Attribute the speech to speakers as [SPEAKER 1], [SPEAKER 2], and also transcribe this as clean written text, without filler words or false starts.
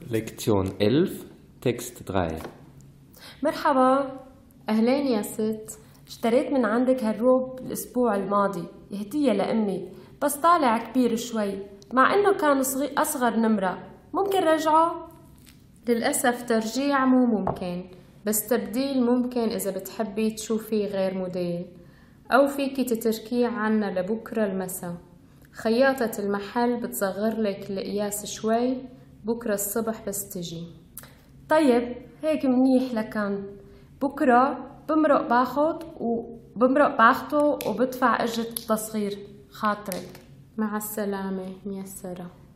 [SPEAKER 1] Lektion 11, Text 3.
[SPEAKER 2] مرحبا.
[SPEAKER 3] أهلين يا ست.
[SPEAKER 2] اشتريت من عندك هالروب الأسبوع الماضي هدية لأمي، بس طالع كبير شوي مع إنه كان أصغر نمرة، ممكن رجعه؟
[SPEAKER 3] للأسف ترجيع مو ممكن، بس تبديل ممكن إذا بتحبي تشوفي غير موديل، أو فيكي تتركيه عنا لبكرة المساء. خياطة المحل بتصغر لك القياس شوي بكرة الصبح بس تجي.
[SPEAKER 2] طيب هيك منيح لكان بكرة بمرق باخده وبدفع أجرة التصغير. خاطرك.
[SPEAKER 3] مع السلامة، ميسرة.